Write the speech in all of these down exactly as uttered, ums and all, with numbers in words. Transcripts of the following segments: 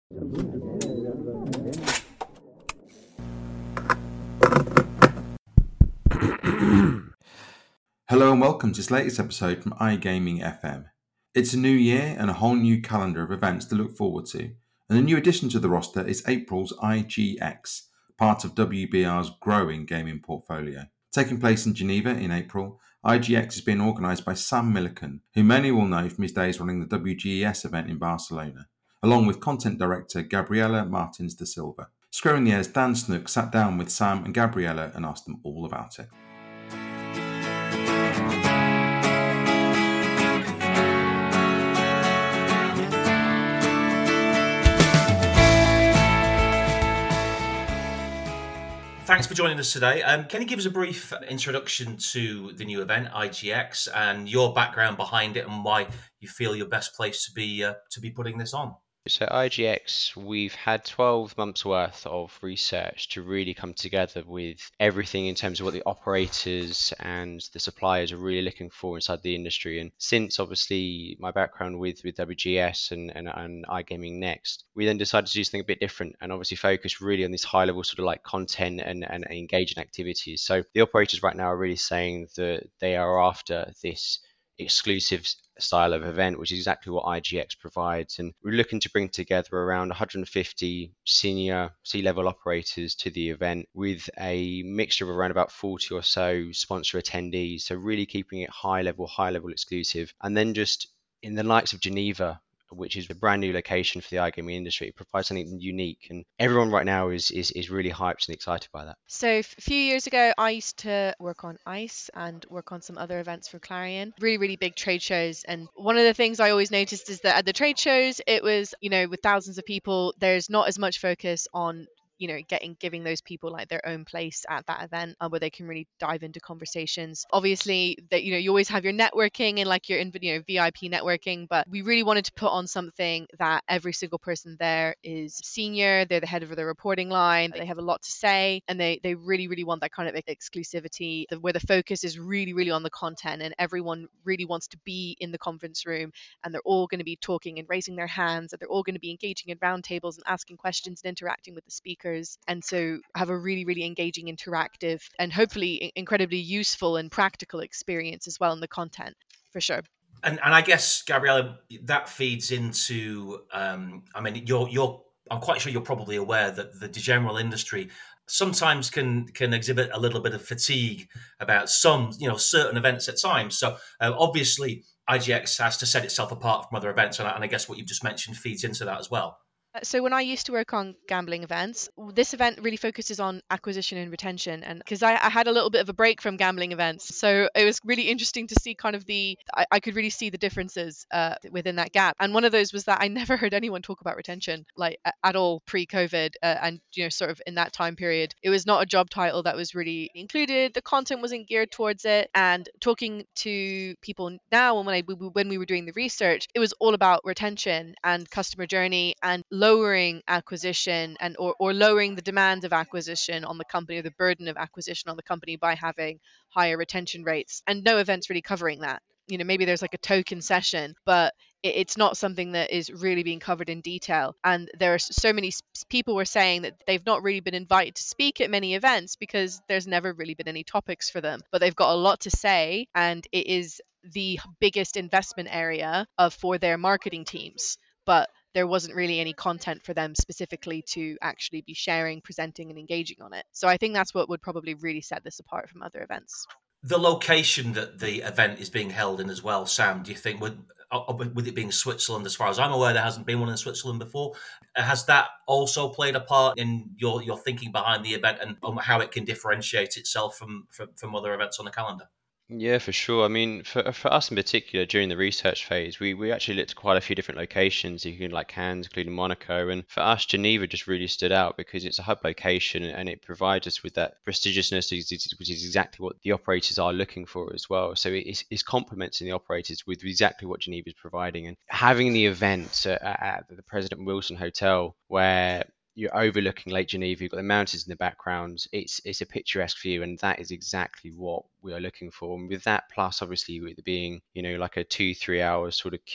Hello and welcome to this latest episode from iGaming F M. It's a new year and a whole new calendar of events to look forward to, and a new addition to the roster is April's I G X, part of W B R's growing gaming portfolio. Taking place in Geneva in April, I G X is being organised by Sam Millican, who many will know from his days running the W G E S event in Barcelona, along with content director Gabriela Martins da Silva. Square in the Air's Dan Snook sat down with Sam and Gabriela and asked them all about it. Thanks for joining us today. Um, can you give us a brief introduction to the new event, I G X, and your background behind it and why you feel you're best placed to be uh, to be putting this on? So I G X, we've had twelve months worth of research to really come together with everything in terms of what the operators and the suppliers are really looking for inside the industry. And since obviously my background with, with W G S and, and, and iGaming Next, we then decided to do something a bit different and obviously focus really on this high level sort of like content and, and engaging activities. So the operators right now are really saying that they are after this exclusive style of event, which is exactly what I G X provides. And we're looking to bring together around one hundred fifty senior C-level operators to the event with a mixture of around about forty or so sponsor attendees. So really keeping it high level, high level exclusive. And then just in the likes of Geneva, which is a brand new location for the iGaming industry, it provides something unique. And everyone right now is, is, is really hyped and excited by that. So a few years ago, I used to work on ICE and work on some other events for Clarion, really, really big trade shows. And one of the things I always noticed is that at the trade shows, it was, you know, with thousands of people, there's not as much focus on you know getting giving those people like their own place at that event uh, where they can really dive into conversations. Obviously that you know you always have your networking and like your you know V I P networking, but we really wanted to put on something that every single person there is senior, they're the head of their reporting line, they have a lot to say, and they they really really want that kind of exclusivity where the focus is really really on the content and everyone really wants to be in the conference room and they're all going to be talking and raising their hands and they're all going to be engaging in roundtables and asking questions and interacting with the speakers. And so have a really, really engaging, interactive, and hopefully incredibly useful and practical experience as well in the content, for sure. And and I guess, Gabriela, that feeds into, um, I mean, you're you're. I'm quite sure you're probably aware that the general industry sometimes can can exhibit a little bit of fatigue about some, you know, certain events at times. So uh, obviously, I G X has to set itself apart from other events, and I, and I guess what you've just mentioned feeds into that as well. So when I used to work on gambling events, this event really focuses on acquisition and retention. And because I, I had a little bit of a break from gambling events, so it was really interesting to see kind of the, I, I could really see the differences uh, within that gap. And one of those was that I never heard anyone talk about retention like at all pre-COVID. Uh, and, you know, sort of in that time period, it was not a job title that was really included. The content wasn't geared towards it. And talking to people now, when I when we were doing the research, it was all about retention and customer journey and lowering acquisition and or, or lowering the demand of acquisition on the company or the burden of acquisition on the company by having higher retention rates. And no event's really covering that. You know, maybe there's like a token session, but it, it's not something that is really being covered in detail. And there are so many people were saying that they've not really been invited to speak at many events because there's never really been any topics for them, but they've got a lot to say, and it is the biggest investment area of for their marketing teams. But there wasn't really any content for them specifically to actually be sharing, presenting, and engaging on it. So I think that's what would probably really set this apart from other events. The location that the event is being held in as well, Sam, do you think, would, with it being Switzerland, as far as I'm aware, there hasn't been one in Switzerland before. Has that also played a part in your, your thinking behind the event and how it can differentiate itself from, from, from other events on the calendar? Yeah, for sure. I mean, for for us in particular, during the research phase, we, we actually looked at quite a few different locations, including like Cannes, including Monaco. And for us, Geneva just really stood out because it's a hub location and it provides us with that prestigiousness, which is exactly what the operators are looking for as well. So it's, it's complementing the operators with exactly what Geneva is providing. And having the event at, at the President Wilson Hotel, where you're overlooking Lake Geneva, you've got the mountains in the background. It's it's a picturesque view, and that is exactly what we are looking for. And with that, plus obviously with it being, you know, like a two, three hours sort of commute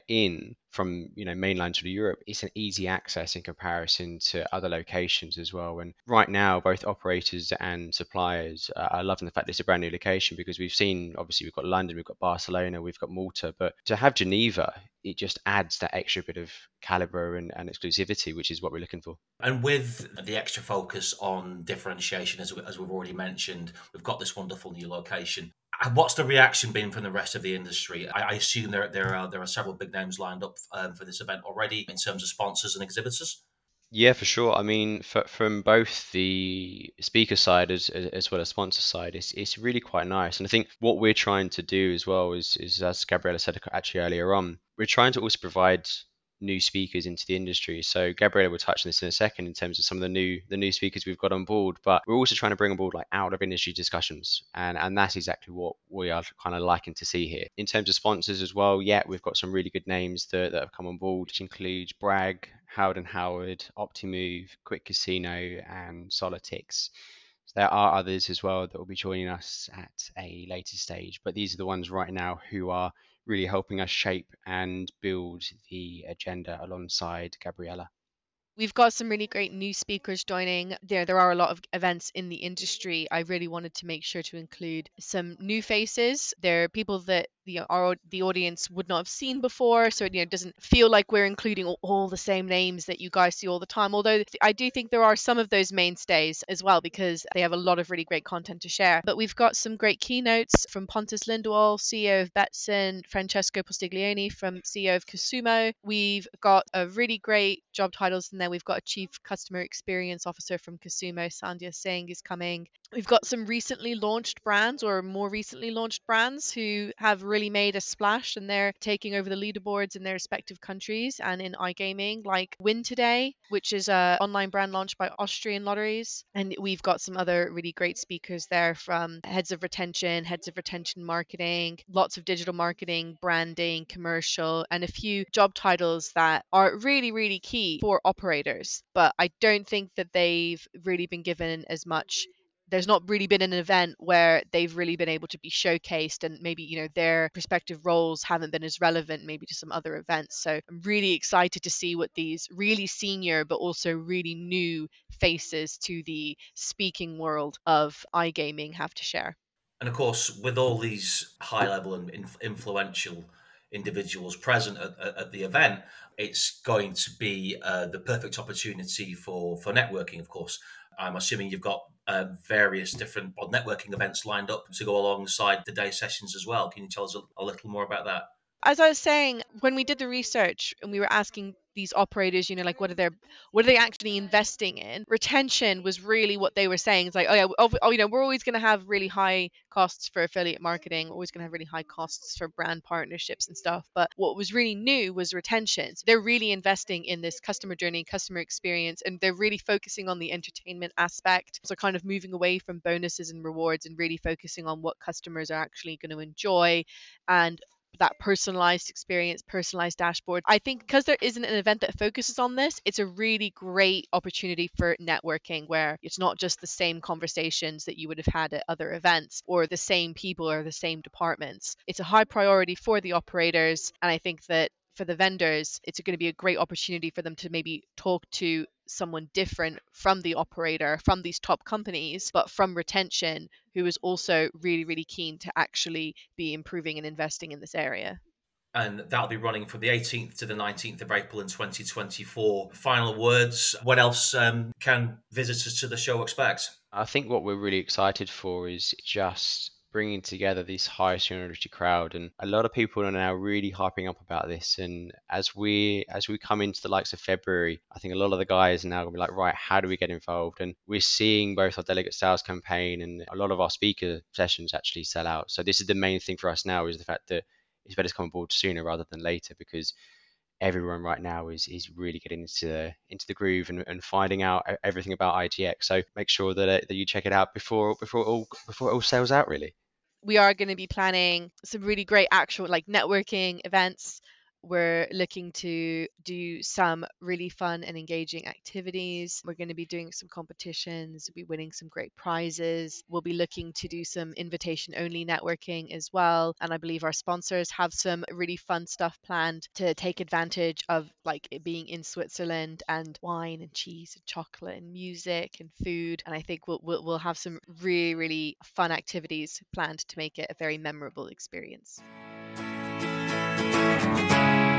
in from, you know, mainland to Europe, it's an easy access in comparison to other locations as well. And right now, both operators and suppliers uh, are loving the fact that it's a brand new location, because we've seen, obviously, we've got London, we've got Barcelona, we've got Malta, but to have Geneva, it just adds that extra bit of caliber and, and exclusivity, which is what we're looking for. And with the extra focus on differentiation, as, we, as we've already mentioned, we've got this wonderful new location. What's the reaction been from the rest of the industry? I, I assume there there are there are several big names lined up um, for this event already in terms of sponsors and exhibitors. Yeah, for sure. I mean, for, from both the speaker side as as well as sponsor side, it's it's really quite nice. And I think what we're trying to do as well is, is as Gabriella said actually earlier on, we're trying to also provide new speakers into the industry. So Gabriella will touch on this in a second in terms of some of the new the new speakers we've got on board, but we're also trying to bring on board like out of industry discussions, and and that's exactly what we are kind of liking to see here. In terms of sponsors as well, yeah, we've got some really good names that, that have come on board, which includes Bragg, Howard and Howard, Optimove, Quick Casino, and Solitix. So there are others as well that will be joining us at a later stage, but these are the ones right now who are really helping us shape and build the agenda alongside Gabriella. We've got some really great new speakers joining. There, there are a lot of events in the industry. I really wanted to make sure to include some new faces. There are people that the our the audience would not have seen before, so it, you know, doesn't feel like we're including all, all the same names that you guys see all the time. Although I do think there are some of those mainstays as well, because they have a lot of really great content to share. But we've got some great keynotes from Pontus Lindwall, C E O of Betson, Francesco Postiglione from C E O of Casumo. We've got a really great job titles in there. We've got a Chief Customer Experience Officer from Casumo, Sandhya Singh, is coming. We've got some recently launched brands or more recently launched brands who have really made a splash, and they're taking over the leaderboards in their respective countries and in iGaming, like Win Today, which is an online brand launched by Austrian Lotteries. And we've got some other really great speakers there, from heads of retention, heads of retention marketing, lots of digital marketing, branding, commercial, and a few job titles that are really, really key for operators. But I don't think that they've really been given as much. There's not really been an event where they've really been able to be showcased, and maybe, you know, their respective roles haven't been as relevant maybe to some other events. So I'm really excited to see what these really senior but also really new faces to the speaking world of iGaming have to share. And of course, with all these high level and inf- influential individuals present at, at, at the event, it's going to be uh, the perfect opportunity for, for networking, of course. I'm assuming you've got uh, various different networking events lined up to go alongside the day sessions as well. Can you tell us a, a little more about that? As I was saying, when we did the research and we were asking these operators, you know, like what are their, what are they actually investing in? Retention was really what they were saying. It's like, oh yeah, oh, oh you know, we're always going to have really high costs for affiliate marketing, always going to have really high costs for brand partnerships and stuff. But what was really new was retention. So they're really investing in this customer journey, customer experience, and they're really focusing on the entertainment aspect. So kind of moving away from bonuses and rewards and really focusing on what customers are actually going to enjoy, and that personalized experience, personalized dashboard. I think because there isn't an event that focuses on this, it's a really great opportunity for networking, where it's not just the same conversations that you would have had at other events or the same people or the same departments. It's a high priority for the operators, and I think that for the vendors, it's going to be a great opportunity for them to maybe talk to someone different from the operator, from these top companies, but from retention, who is also really, really keen to actually be improving and investing in this area. And that'll be running from the eighteenth to the nineteenth of April in twenty twenty-four. Final words, what else um, can visitors to the show expect? I think what we're really excited for is just bringing together this high seniority crowd, and a lot of people are now really harping up about this. And as we as we come into the likes of February, I think a lot of the guys are now gonna be like, right, how do we get involved? And we're seeing both our delegate sales campaign and a lot of our speaker sessions actually sell out. So this is the main thing for us now, is the fact that it's better to come on board sooner rather than later, because everyone right now is is really getting into the, into the groove and, and finding out everything about I G X. So make sure that uh, that you check it out before before it all before it all sells out, really. We are going to be planning some really great actual like networking events we're looking to do some really fun and engaging activities. We're going to be doing some competitions, we'll be winning some great prizes. We'll be looking to do some invitation only networking as well. And I believe our sponsors have some really fun stuff planned to take advantage of like it being in Switzerland, and wine and cheese and chocolate and music and food. And I think we'll, we'll, we'll have some really, really fun activities planned to make it a very memorable experience.